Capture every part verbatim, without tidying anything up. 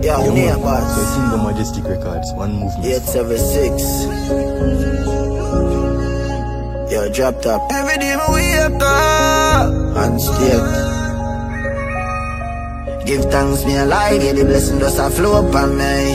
Yeah, Yo, near man. boss. So it's in the Majestic Records, one movement. eight seven six. Yo, drop top. Every day my wake up and stake. Give thanks me alive, yeah, the blessing just a flow up on me.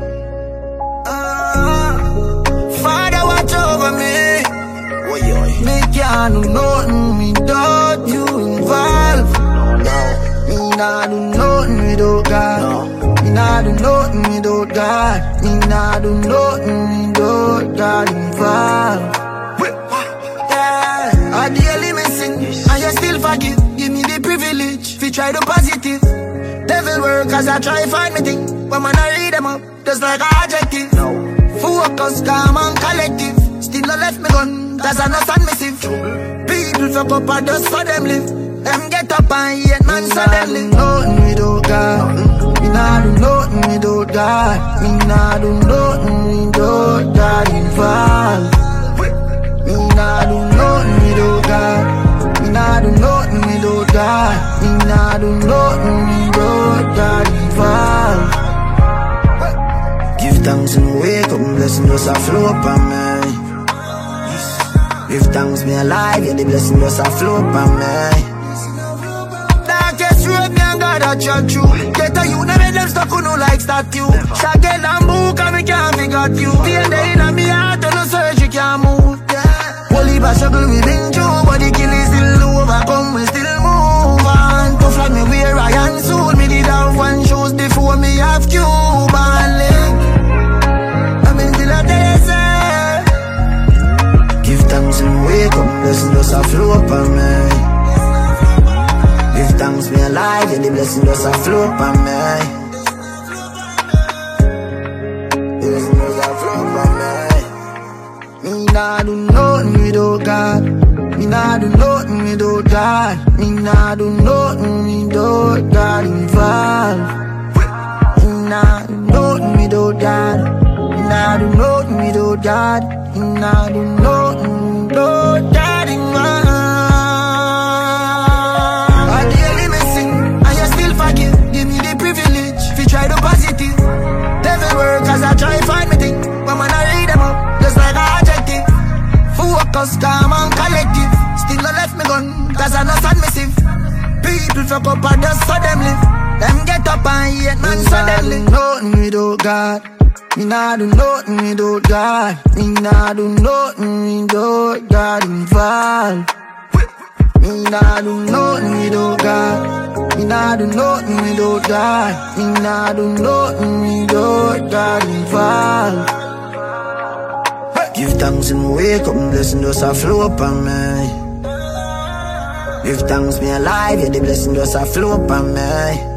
Uh, Father, watch over me. Oy, oy. Me can't do nothing without you involved. No, no. Me nah do nothing without God. No. Me nah do nothing without God. Me nah do nothing without God involved. Yeah, I daily missing, and you still forgive. Give me the privilege, fi try the positive. Devil work as I try find me thing, but man I read them up, just like an adjective. No. Focus, calm and collective. Still I left me gun, cause I know submissive. People fuck up and just for them live. Them get up and hate man so them live. Nothing without God. Me nah do nothing without God. Me nah do nothing without God involved. Me nah do nothing without God. Me nah do nothing without God. Me nah do nothing without God involved. Give thanks and wake up, blessing just a flow up on me. Give thanks me alive, yeah, the blessing just a flow up on me. Darkest road, me and God a chat through. Get a youth, never them stuck who no like statue. Shaggy and book and me can't figure you. Pain the inna me heart, and no surgery can't move. Holy by struggle we been through, but the kill is still overcome, we still move on. Tough like me wear iron suit, me did have one shoes before me have Cuban link. I mean still a desert. Give thanks and wake up, blessing just a flow up on me. Give thanks me alive, and the blessing just a flow up on me. The blessing just a flow up on me. Me nah do nothing without God. Me nah do nothing without God. Me nah do nothing without God involved. Me nah do nothing without God. Me nah do nothing without God. Me nah do nothing without God involved. I daily missing, and you still forgive. Give me the privilege, fi try the positive. Devil work as I try find me thing, but man I read them up, just like an adjective. Focus, calm and collective. Still I left me gun, cause I know submissive. People fuck up and just so them live. Them get up and hate man so them live. Nothing without God. Me nah do nothing without God. Me nah do nothing without God involved. Me nah do nothing without God. Me nah do nothing without God. Me nah do nothing without God involved. Give thanks and wake up, blessing just a flow up on me. Give thanks me alive, yeah, the blessing just a flow up on me.